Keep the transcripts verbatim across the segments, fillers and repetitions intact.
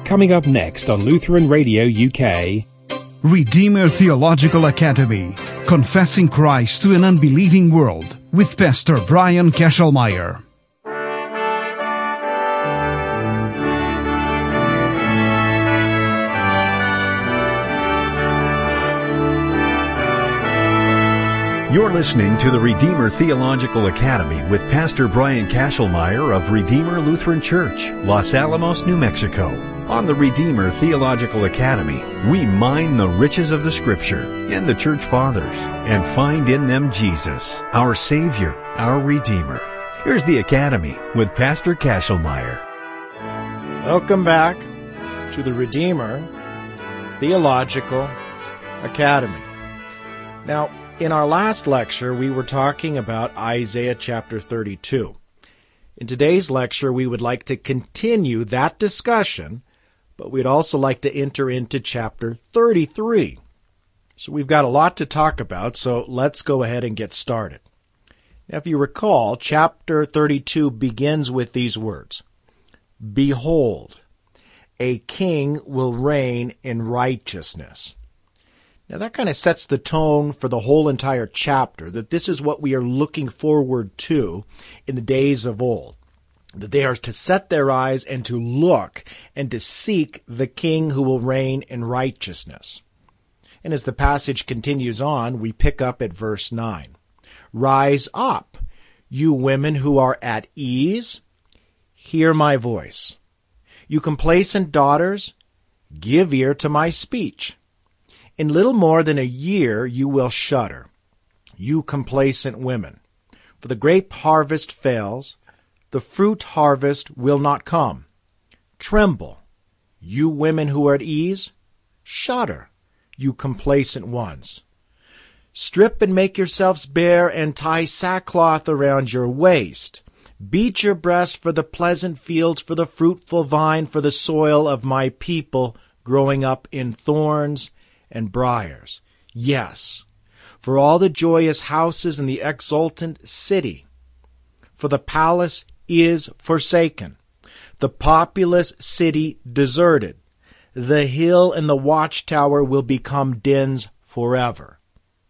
Coming up next on Lutheran Radio U K. Redeemer Theological Academy, Confessing Christ to an Unbelieving World, with Pastor Brian Kesselmeyer. You're listening to the Redeemer Theological Academy with Pastor Brian Kesselmeyer of Redeemer Lutheran Church, Los Alamos, New Mexico. On the Redeemer Theological Academy, we mine the riches of the Scripture and the Church Fathers and find in them Jesus, our Savior, our Redeemer. Here's the Academy with Pastor Kesselmeyer. Welcome back to the Redeemer Theological Academy. Now, in our last lecture, we were talking about Isaiah chapter thirty-two. In today's lecture, we would like to continue that discussion, but we'd also like to enter into chapter thirty-three. So we've got a lot to talk about, so let's go ahead and get started. Now, if you recall, chapter thirty-two begins with these words, "Behold, a king will reign in righteousness." Now that kind of sets the tone for the whole entire chapter, that this is what we are looking forward to in the days of old. That they are to set their eyes and to look and to seek the king who will reign in righteousness. And as the passage continues on, we pick up at verse nine. "Rise up, you women who are at ease, hear my voice. You complacent daughters, give ear to my speech. In little more than a year you will shudder, you complacent women. For the grape harvest fails, the fruit harvest will not come. Tremble, you women who are at ease. Shudder, you complacent ones. Strip and make yourselves bare and tie sackcloth around your waist. Beat your breast for the pleasant fields, for the fruitful vine, for the soil of my people growing up in thorns and briars. Yes, for all the joyous houses in the exultant city. For the palace is forsaken, the populous city deserted. The hill and the watchtower will become dens forever.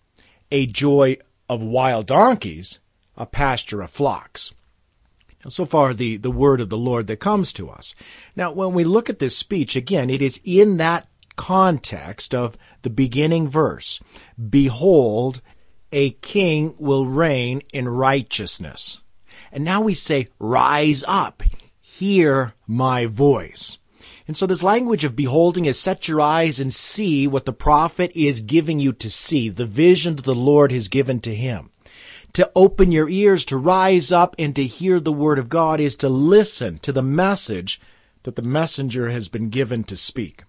A joy of wild donkeys, a pasture of flocks." Now, so far, the, the word of the Lord that comes to us. Now, when we look at this speech, again, it is in that context of the beginning verse. "Behold, a king will reign in righteousness." And now we say, "Rise up, hear my voice." And so this language of beholding is set your eyes and see what the prophet is giving you to see, the vision that the Lord has given to him. To open your ears, to rise up and to hear the word of God is to listen to the message that the messenger has been given to speak.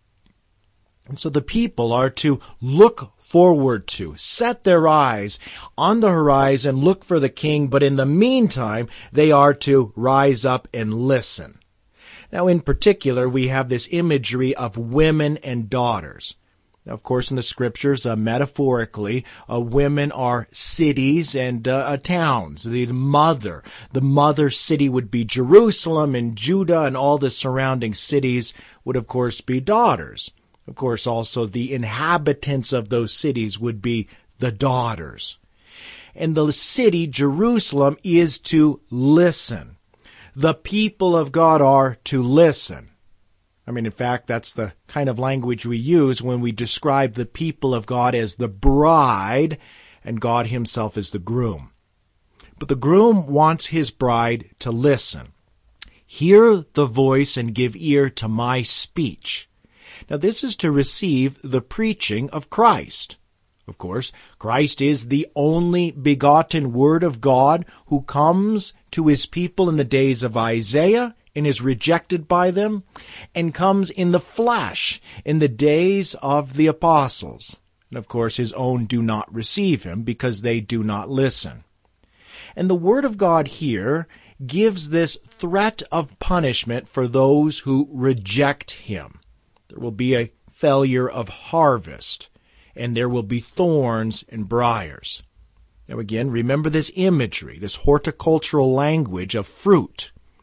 And so the people are to look forward to, set their eyes on the horizon, look for the king, but in the meantime, they are to rise up and listen. Now, in particular, we have this imagery of women and daughters. Now, of course, in the scriptures, uh, metaphorically, uh, women are cities and uh, uh, towns. The mother, the mother city would be Jerusalem, and Judah and all the surrounding cities would, of course, be daughters. Of course, also the inhabitants of those cities would be the daughters. And the city, Jerusalem, is to listen. The people of God are to listen. I mean, in fact, that's the kind of language we use when we describe the people of God as the bride and God himself as the groom. But the groom wants his bride to listen. "Hear the voice and give ear to my speech." Now, this is to receive the preaching of Christ. Of course, Christ is the only begotten Word of God who comes to his people in the days of Isaiah and is rejected by them, and comes in the flesh in the days of the apostles. And of course, his own do not receive him because they do not listen. And the Word of God here gives this threat of punishment for those who reject him. There will be a failure of harvest, and there will be thorns and briars. Now again, remember this imagery, this horticultural language of fruit.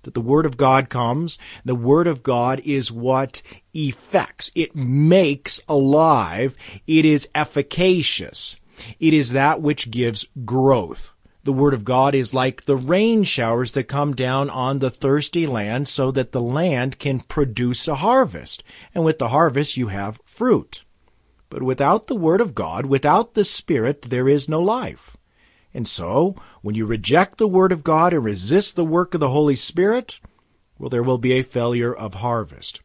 that the Word of God comes. The Word of God is what effects. It makes alive. It is efficacious. It is that which gives growth. The Word of God is like the rain showers that come down on the thirsty land so that the land can produce a harvest. And with the harvest, you have fruit. But without the Word of God, without the Spirit, there is no life. And so, when you reject the Word of God and resist the work of the Holy Spirit, well, there will be a failure of harvest.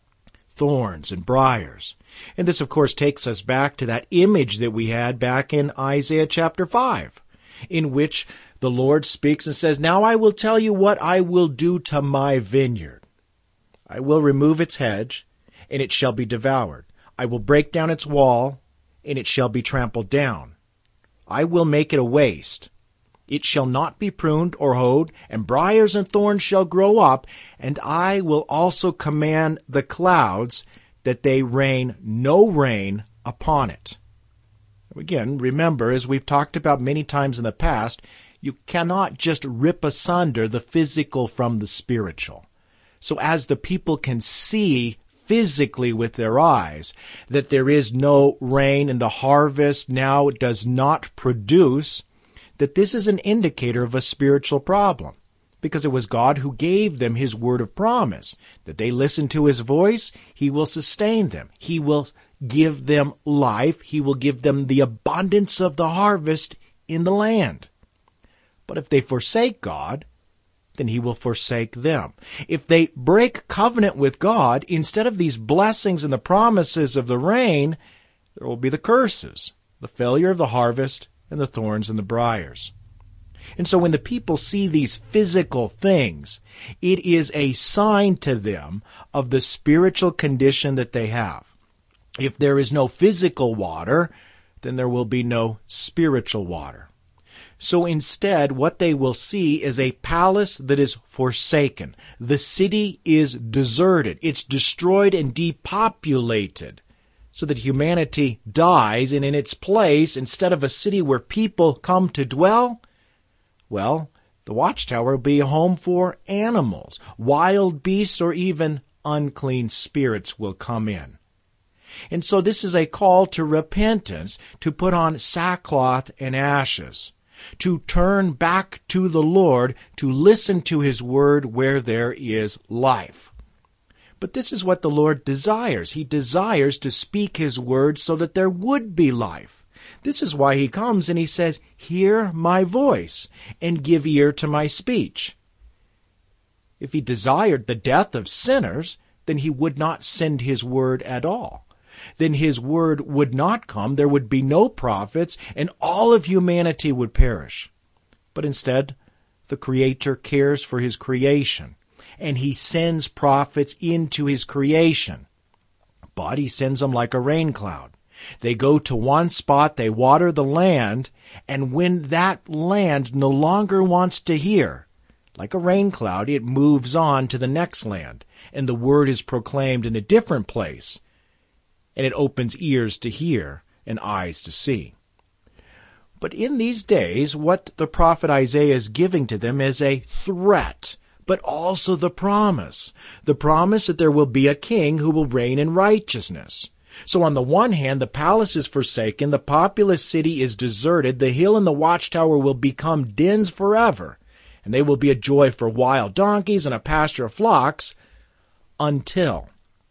Thorns and briars. And this, of course, takes us back to that image that we had back in Isaiah chapter five, in which the Lord speaks and says, "Now I will tell you what I will do to my vineyard. I will remove its hedge, and it shall be devoured. I will break down its wall, and it shall be trampled down. I will make it a waste. It shall not be pruned or hoed, and briars and thorns shall grow up, and I will also command the clouds that they rain no rain upon it." Again, remember, as we've talked about many times in the past, you cannot just rip asunder the physical from the spiritual. So as the people can see physically with their eyes that there is no rain and the harvest now does not produce, that this is an indicator of a spiritual problem. Because it was God who gave them His word of promise, that they listen to His voice, He will sustain them. He will give them life. He will give them the abundance of the harvest in the land. But if they forsake God, then He will forsake them. If they break covenant with God, instead of these blessings and the promises of the rain, there will be the curses, the failure of the harvest, and the thorns and the briars. And so when the people see these physical things, it is a sign to them of the spiritual condition that they have. If there is no physical water, then there will be no spiritual water. So instead, what they will see is a palace that is forsaken. The city is deserted. It's destroyed and depopulated, so that humanity dies, and in its place, instead of a city where people come to dwell, well, the watchtower will be a home for animals. Wild beasts or even unclean spirits will come in. And so this is a call to repentance, to put on sackcloth and ashes, to turn back to the Lord, to listen to His word where there is life. But this is what the Lord desires. He desires to speak His word so that there would be life. This is why He comes and He says, "Hear my voice and give ear to my speech." If He desired the death of sinners, then He would not send His word at all. Then His word would not come, there would be no prophets, and all of humanity would perish. But instead, the Creator cares for His creation, and He sends prophets into His creation. But He sends them like a rain cloud. They go to one spot, they water the land, and when that land no longer wants to hear, like a rain cloud, it moves on to the next land, and the word is proclaimed in a different place, and it opens ears to hear and eyes to see. But in these days, what the prophet Isaiah is giving to them is a threat, but also the promise. The promise that there will be a king who will reign in righteousness. So on the one hand, the palace is forsaken, the populous city is deserted, the hill and the watchtower will become dens forever, and they will be a joy for wild donkeys and a pasture of flocks, until,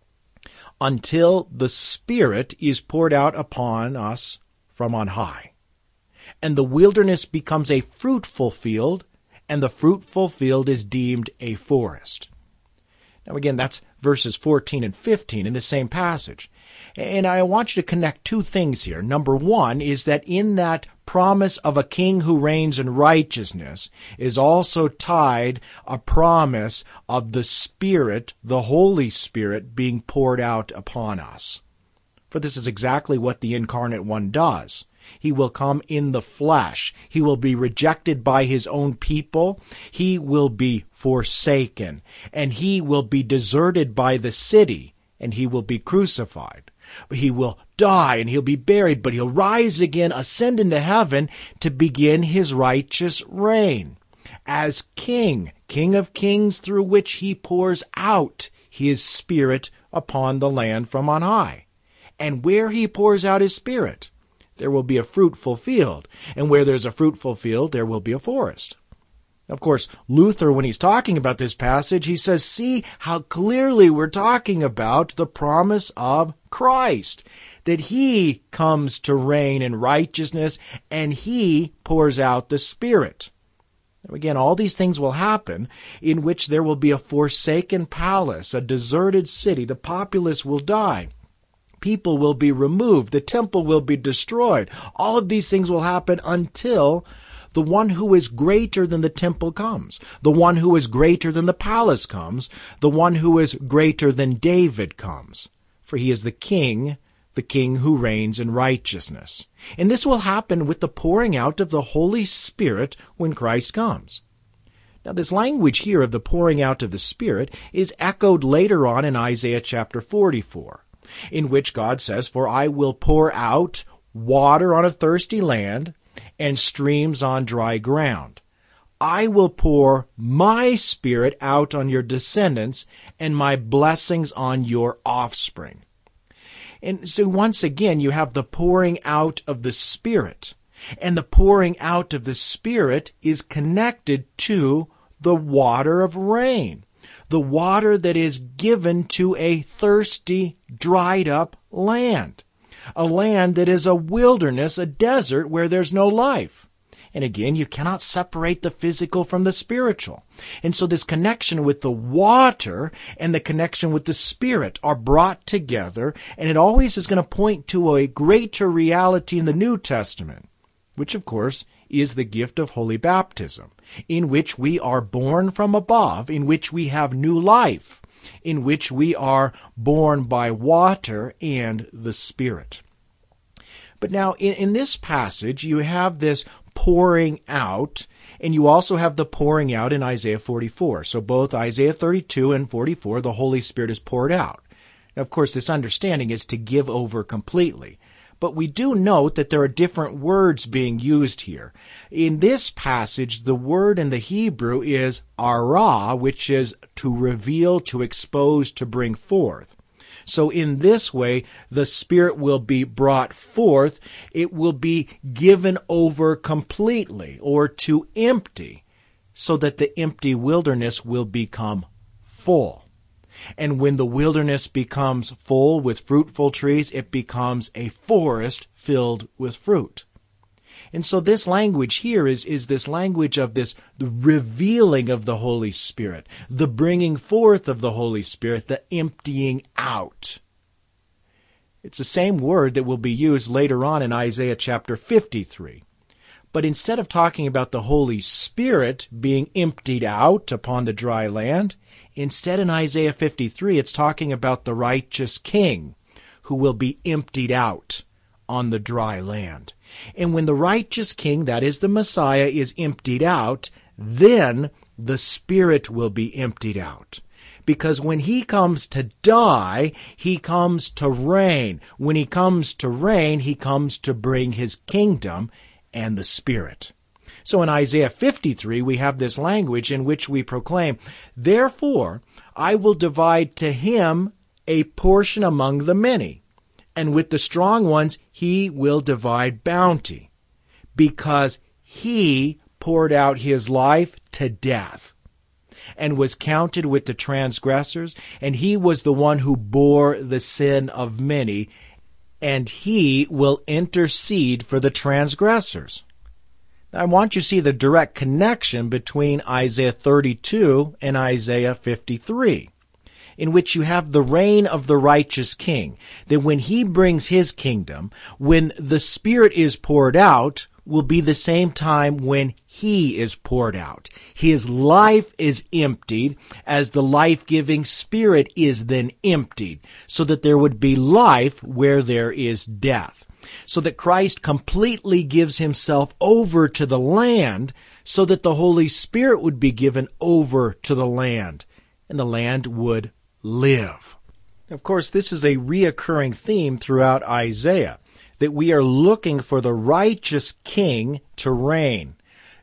until the Spirit is poured out upon us from on high. And the wilderness becomes a fruitful field, and the fruitful field is deemed a forest. Now again, that's verses fourteen and fifteen in the same passage. And I want you to connect two things here. Number one is that in that promise of a king who reigns in righteousness is also tied a promise of the Spirit, the Holy Spirit, being poured out upon us. For this is exactly what the Incarnate One does. He will come in the flesh. He will be rejected by His own people. He will be forsaken. And He will be deserted by the city. And He will be crucified. He will die and He'll be buried, but He'll rise again, ascend into heaven to begin His righteous reign. as king, King of kings, through which he pours out his Spirit upon the land from on high. And where he pours out his Spirit, there will be a fruitful field. And where there's a fruitful field, there will be a forest. Of course, Luther, when he's talking about this passage, he says, see how clearly we're talking about the promise of Christ, that he comes to reign in righteousness and he pours out the Spirit. Now again, all these things will happen in which there will be a forsaken palace, a deserted city. The populace will die. People will be removed. The temple will be destroyed. All of these things will happen until the one who is greater than the temple comes. The one who is greater than the palace comes. The one who is greater than David comes. For he is the king, the king who reigns in righteousness. And this will happen with the pouring out of the Holy Spirit when Christ comes. Now, this language here of the pouring out of the Spirit is echoed later on in Isaiah chapter forty-four, in which God says, for I will pour out water on a thirsty land, and streams on dry ground. I will pour my Spirit out on your descendants and my blessings on your offspring. And so once again, you have the pouring out of the Spirit. And the pouring out of the Spirit is connected to the water of rain, the water that is given to a thirsty, dried up land. A land that is a wilderness, a desert where there's no life. And again, you cannot separate the physical from the spiritual. And so this connection with the water and the connection with the Spirit are brought together, and it always is going to point to a greater reality in the New Testament, which of course is the gift of holy baptism, in which we are born from above, in which we have new life, in which we are born by water and the Spirit. But now, in, in this passage, you have this pouring out, and you also have the pouring out in Isaiah forty-four. So both Isaiah thirty-two and forty-four, the Holy Spirit is poured out. Now, of course, this understanding is to give over completely. But we do note that there are different words being used here. In this passage, the word in the Hebrew is ara, which is to reveal, to expose, to bring forth. So in this way, the Spirit will be brought forth. It will be given over completely, or to empty, so that the empty wilderness will become full. And when the wilderness becomes full with fruitful trees, it becomes a forest filled with fruit. And so this language here is, is this language of this the revealing of the Holy Spirit, the bringing forth of the Holy Spirit, the emptying out. It's the same word that will be used later on in Isaiah chapter fifty-three. But instead of talking about the Holy Spirit being emptied out upon the dry land, instead in Isaiah fifty-three, it's talking about the righteous king who will be emptied out on the dry land. And when the righteous king, that is the Messiah, is emptied out, then the Spirit will be emptied out. Because when he comes to die, he comes to reign. When he comes to reign, he comes to bring his kingdom and the Spirit. So in Isaiah fifty-three, we have this language in which we proclaim, therefore, I will divide to him a portion among the many, and with the strong ones he will divide bounty, because he poured out his life to death, and was counted with the transgressors, and he was the one who bore the sin of many, and he will intercede for the transgressors. Now, I want you to see the direct connection between Isaiah thirty-two and Isaiah fifty-three, in which you have the reign of the righteous king, that when he brings his kingdom, when the Spirit is poured out, will be the same time when he is poured out. His life is emptied as the life-giving Spirit is then emptied, so that there would be life where there is death. So that Christ completely gives himself over to the land, so that the Holy Spirit would be given over to the land, and the land would live. Of course, this is a reoccurring theme throughout Isaiah, that we are looking for the righteous king to reign.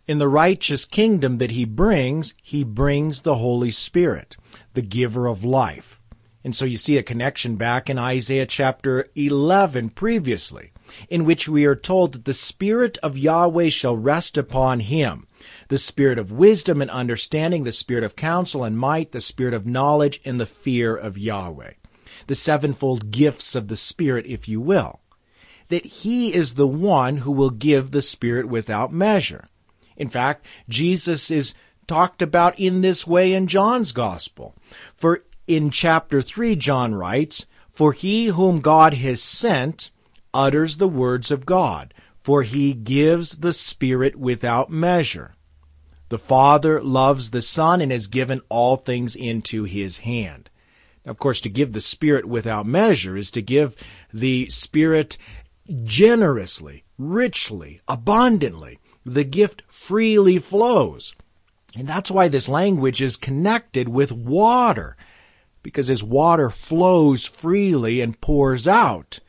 In the righteous kingdom that he brings, he brings the Holy Spirit, the giver of life. And so you see a connection back in Isaiah chapter eleven previously, in which we are told that the Spirit of Yahweh shall rest upon him, the Spirit of wisdom and understanding, the Spirit of counsel and might, the Spirit of knowledge and the fear of Yahweh. The sevenfold gifts of the Spirit, if you will. That he is the one who will give the Spirit without measure. In fact, Jesus is talked about in this way in John's Gospel. For in chapter three, John writes, "For he whom God has sent utters the words of God, for he gives the Spirit without measure. The Father loves the Son and has given all things into his hand." Now, of course, to give the Spirit without measure is to give the Spirit generously, richly, abundantly. The gift freely flows. And that's why this language is connected with water, because as water flows freely and pours out,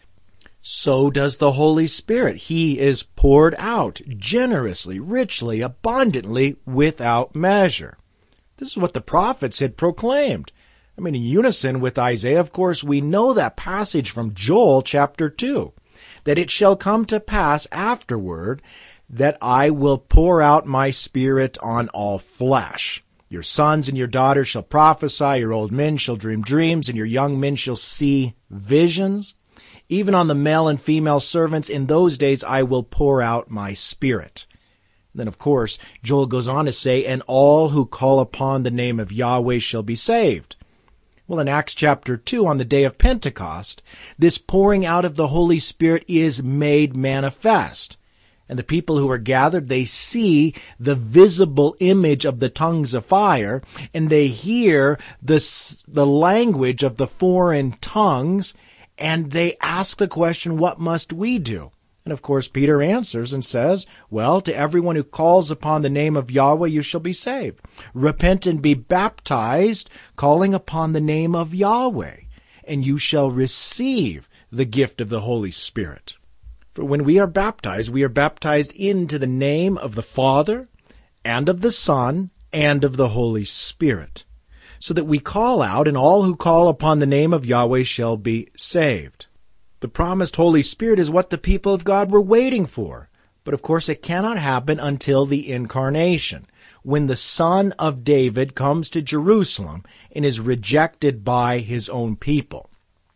so does the Holy Spirit. He is poured out generously, richly, abundantly, without measure. This is what the prophets had proclaimed. I mean, in unison with Isaiah, of course, we know that passage from Joel chapter two, that it shall come to pass afterward that I will pour out my Spirit on all flesh. Your sons and your daughters shall prophesy, your old men shall dream dreams, and your young men shall see visions. Even on the male and female servants in those days I will pour out my Spirit. Then, of course, Joel goes on to say, and all who call upon the name of Yahweh shall be saved. Well, in Acts chapter two, on the day of Pentecost, this pouring out of the Holy Spirit is made manifest. And the people who are gathered, they see the visible image of the tongues of fire, and they hear this, the language of the foreign tongues, and they ask the question, what must we do? And of course, Peter answers and says, well, to everyone who calls upon the name of Yahweh, you shall be saved. Repent and be baptized, calling upon the name of Yahweh, and you shall receive the gift of the Holy Spirit. For when we are baptized, we are baptized into the name of the Father, and of the Son, and of the Holy Spirit, so that we call out, and all who call upon the name of Yahweh shall be saved. The promised Holy Spirit is what the people of God were waiting for. But of course, it cannot happen until the incarnation, when the Son of David comes to Jerusalem and is rejected by his own people.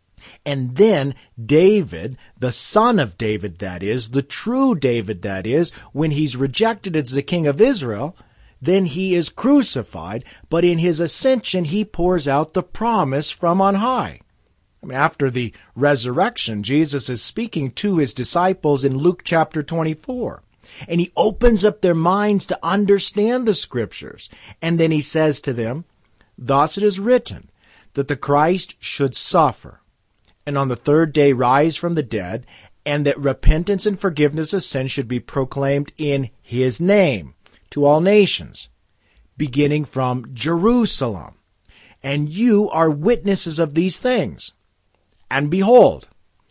And then David, the son of David, that is, the true David, that is, when he's rejected as the king of Israel, then he is crucified, but in his ascension he pours out the promise from on high. I mean, after the resurrection, Jesus is speaking to his disciples in Luke chapter twenty-four, and he opens up their minds to understand the Scriptures. And then he says to them, "Thus it is written, that the Christ should suffer, and on the third day rise from the dead, and that repentance and forgiveness of sin should be proclaimed in his name to all nations, beginning from Jerusalem. And you are witnesses of these things. And behold,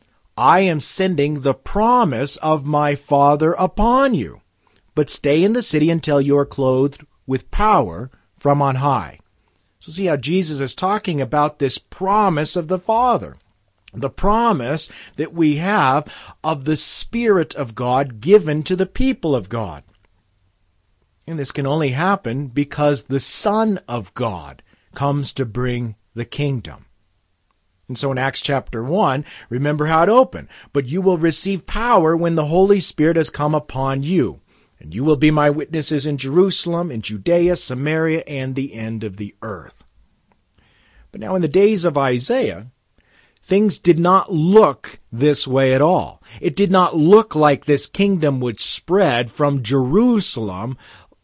I am sending the promise of my Father upon you. But stay in the city until you are clothed with power from on high." So see how Jesus is talking about this promise of the Father. The promise that we have of the Spirit of God given to the people of God. And this can only happen because the Son of God comes to bring the kingdom. And so in Acts chapter one, remember how it opened. "But you will receive power when the Holy Spirit has come upon you. And you will be my witnesses in Jerusalem, in Judea, Samaria, and the end of the earth." But now in the days of Isaiah, things did not look this way at all. It did not look like this kingdom would spread from Jerusalem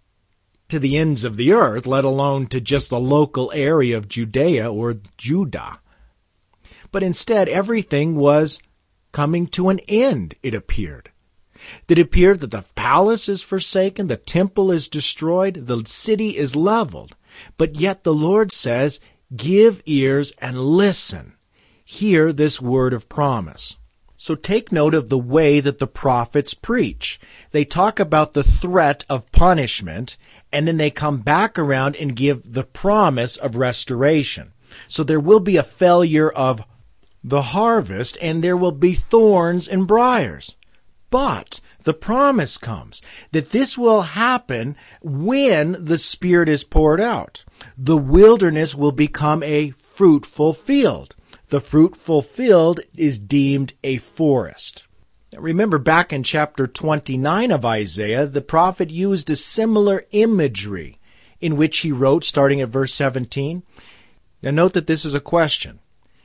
to the ends of the earth, let alone to just the local area of Judea or Judah. But instead, everything was coming to an end, it appeared. It appeared that the palace is forsaken, the temple is destroyed, the city is leveled. But yet the Lord says, give ears and listen. Hear this word of promise. So take note of the way that the prophets preach. They talk about the threat of punishment, and then they come back around and give the promise of restoration. So there will be a failure of the harvest, and there will be thorns and briars. But the promise comes that this will happen when the Spirit is poured out. The wilderness will become a fruitful field. The fruitful field is deemed a forest. Now remember, back in chapter twenty-nine of Isaiah, the prophet used a similar imagery in which he wrote, starting at verse seventeen. Now note that this is a question.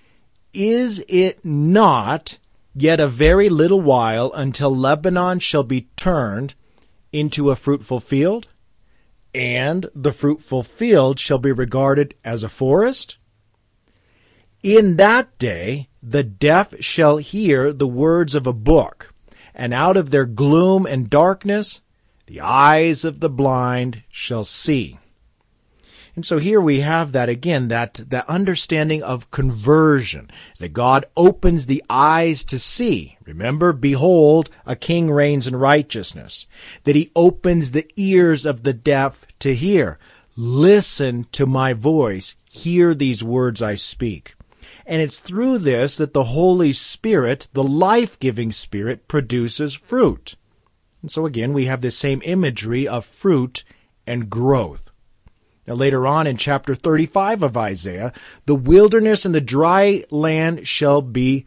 Is it not yet a very little while until Lebanon shall be turned into a fruitful field, and the fruitful field shall be regarded as a forest? In that day the deaf shall hear the words of a book, and out of their gloom and darkness the eyes of the blind shall see. And so here we have that again, that, that understanding of conversion, that God opens the eyes to see. Remember, behold, a king reigns in righteousness. That he opens the ears of the deaf to hear. Listen to my voice. Hear these words I speak. And it's through this that the Holy Spirit, the life-giving Spirit, produces fruit. And so again, we have this same imagery of fruit and growth. Now later on in chapter thirty-five of Isaiah, the wilderness and the dry land shall be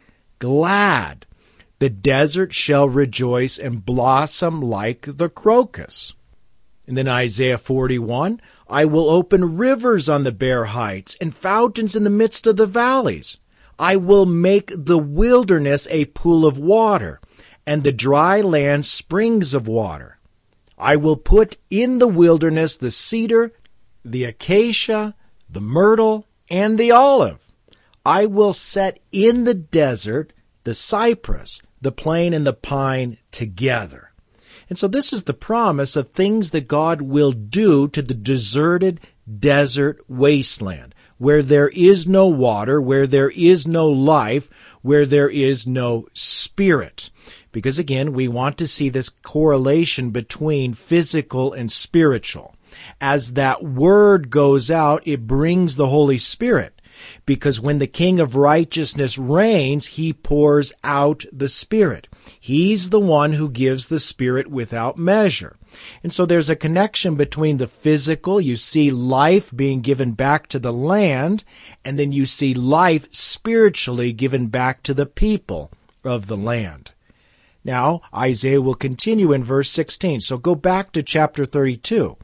glad. The desert shall rejoice and blossom like the crocus. And then Isaiah forty-one, I will open rivers on the bare heights and fountains in the midst of the valleys. I will make the wilderness a pool of water, and the dry land springs of water. I will put in the wilderness the cedar, the acacia, the myrtle, and the olive. I will set in the desert the cypress, the plane, and the pine together. And so this is the promise of things that God will do to the deserted desert wasteland, where there is no water, where there is no life, where there is no spirit. Because again, we want to see this correlation between physical and spiritual. As that word goes out, it brings the Holy Spirit. Because when the King of Righteousness reigns, he pours out the Spirit. He's the one who gives the Spirit without measure. And so there's a connection between the physical, you see life being given back to the land, and then you see life spiritually given back to the people of the land. Now, Isaiah will continue in verse sixteen. So go back to chapter thirty-two.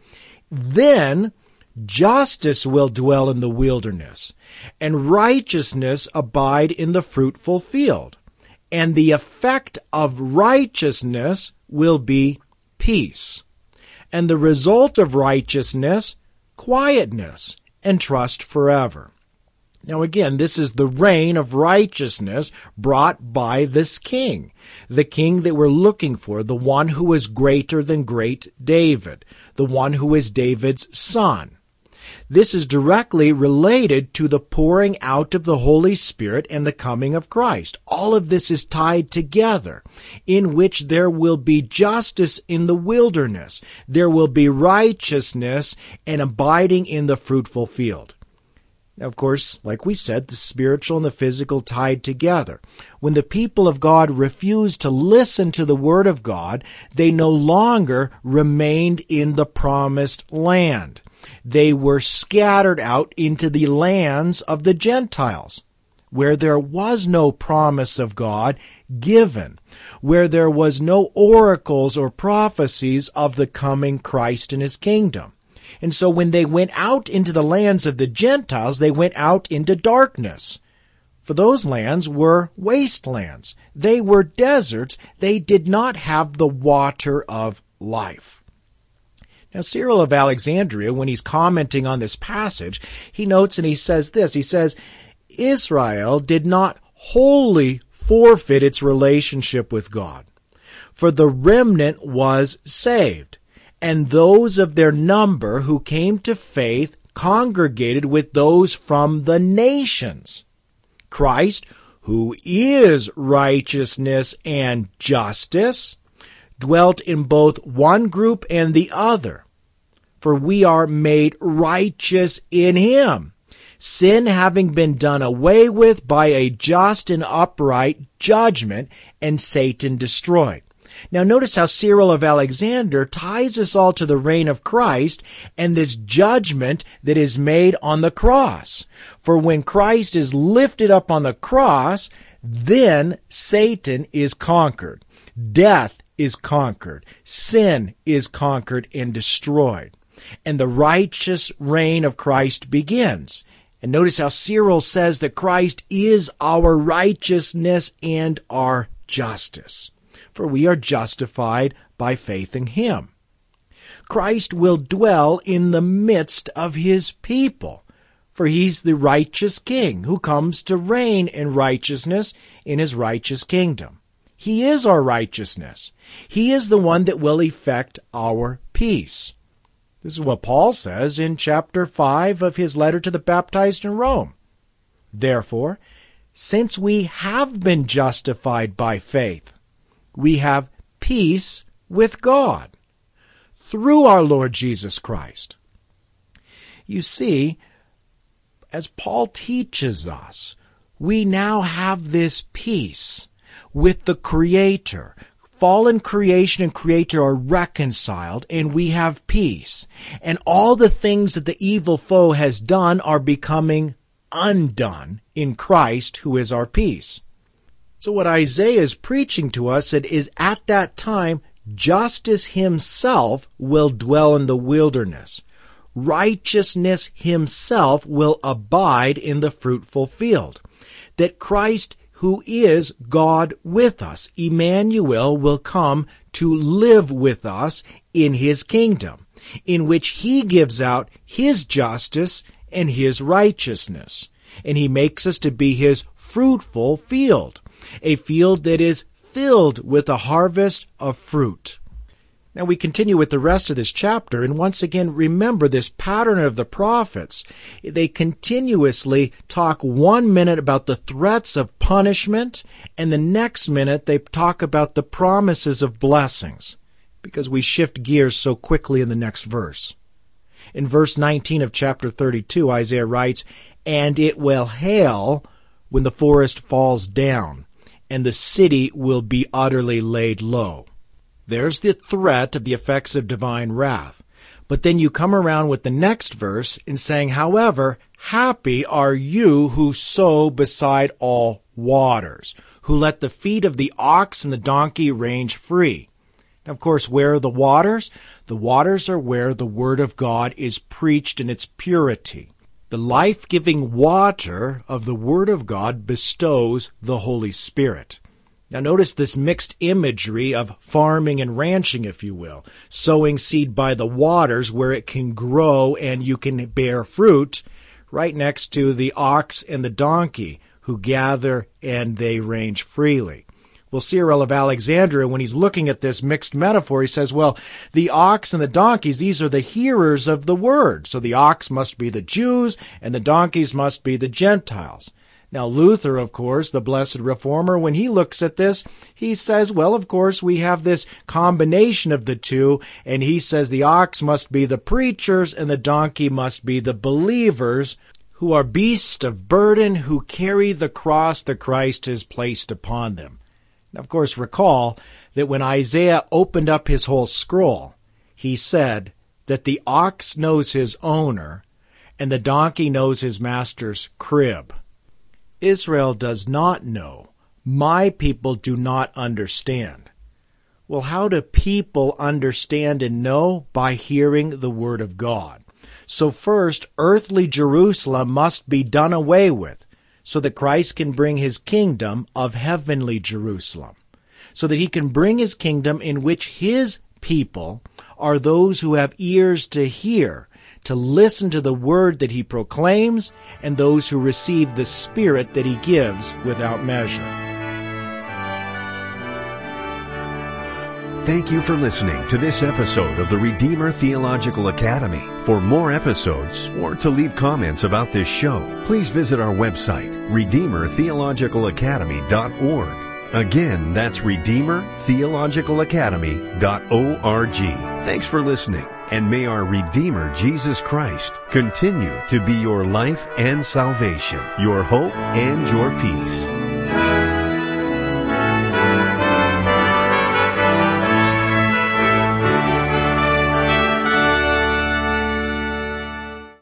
Then justice will dwell in the wilderness, and righteousness abide in the fruitful field. And the effect of righteousness will be peace. And the result of righteousness, quietness and trust forever. Now again, this is the reign of righteousness brought by this king, the king that we're looking for, the one who is greater than great David, the one who is David's son. This is directly related to the pouring out of the Holy Spirit and the coming of Christ. All of this is tied together, in which there will be justice in the wilderness, there will be righteousness and abiding in the fruitful field. Now, of course, like we said, the spiritual and the physical tied together. When the people of God refused to listen to the Word of God, they no longer remained in the promised land. They were scattered out into the lands of the Gentiles, where there was no promise of God given, where there was no oracles or prophecies of the coming Christ and His kingdom. And so when they went out into the lands of the Gentiles, they went out into darkness. For those lands were wastelands. They were deserts. They did not have the water of life. Now, Cyril of Alexandria, when he's commenting on this passage, he notes and he says this. He says, Israel did not wholly forfeit its relationship with God, for the remnant was saved. And those of their number who came to faith congregated with those from the nations. Christ, who is righteousness and justice, dwelt in both one group and the other. For we are made righteous in him, sin having been done away with by a just and upright judgment, and Satan destroyed. Now notice how Cyril of Alexander ties us all to the reign of Christ and this judgment that is made on the cross. For when Christ is lifted up on the cross, then Satan is conquered. Death is conquered. Sin is conquered and destroyed. And the righteous reign of Christ begins. And notice how Cyril says that Christ is our righteousness and our justice. For we are justified by faith in him. Christ will dwell in the midst of his people, for he's the righteous king who comes to reign in righteousness in his righteous kingdom. He is our righteousness. He is the one that will effect our peace. This is what Paul says in chapter five of his letter to the baptized in Rome. Therefore, since we have been justified by faith, we have peace with God through our Lord Jesus Christ. You see, as Paul teaches us, we now have this peace with the Creator. Fallen creation and Creator are reconciled, and we have peace. And all the things that the evil foe has done are becoming undone in Christ, who is our peace. So what Isaiah is preaching to us is at that time, justice himself will dwell in the wilderness. Righteousness himself will abide in the fruitful field. That Christ, who is God with us, Emmanuel, will come to live with us in his kingdom, in which he gives out his justice and his righteousness. And he makes us to be his fruitful field, a field that is filled with a harvest of fruit. Now we continue with the rest of this chapter, and once again remember this pattern of the prophets. They continuously talk one minute about the threats of punishment, and the next minute they talk about the promises of blessings, because we shift gears so quickly in the next verse. In verse nineteen of chapter thirty-two, Isaiah writes, "And it will hail when the forest falls down, and the city will be utterly laid low." There's the threat of the effects of divine wrath. But then you come around with the next verse in saying, however, happy are you who sow beside all waters, who let the feet of the ox and the donkey range free. Now, of course, where are the waters? The waters are where the Word of God is preached in its purity. The life-giving water of the Word of God bestows the Holy Spirit. Now notice this mixed imagery of farming and ranching, if you will. Sowing seed by the waters where it can grow and you can bear fruit, right next to the ox and the donkey who gather and they range freely. Well, Cyril of Alexandria, when he's looking at this mixed metaphor, he says, well, the ox and the donkeys, these are the hearers of the word. So the ox must be the Jews and the donkeys must be the Gentiles. Now, Luther, of course, the blessed reformer, when he looks at this, he says, well, of course, we have this combination of the two, and he says the ox must be the preachers and the donkey must be the believers who are beasts of burden, who carry the cross that Christ has placed upon them. Now, of course, recall that when Isaiah opened up his whole scroll, he said that the ox knows his owner and the donkey knows his master's crib. Israel does not know. My people do not understand. Well, how do people understand and know? By hearing the Word of God. So first, earthly Jerusalem must be done away with, so that Christ can bring his kingdom of heavenly Jerusalem, so that he can bring his kingdom in which his people are those who have ears to hear, to listen to the word that he proclaims, and those who receive the Spirit that he gives without measure. Thank you for listening to this episode of the Redeemer Theological Academy. For more episodes or to leave comments about this show, please visit our website, redeemer theological academy dot org. Again, that's redeemer theological academy dot org. Thanks for listening, and may our Redeemer Jesus Christ continue to be your life and salvation, your hope and your peace.